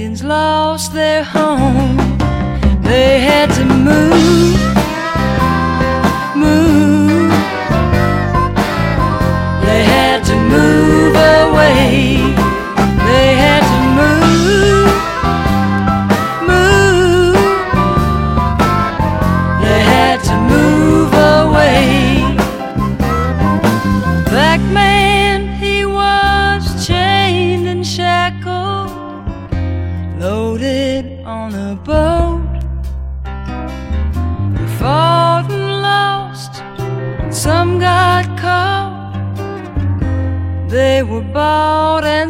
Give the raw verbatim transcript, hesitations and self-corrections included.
Indians lost their home. They had to move, move. They had to move away. They had to move, move. They had to move away. Black man, he was chained and shackled, loaded on a boat. He fought and lost, and some got caught. They were bought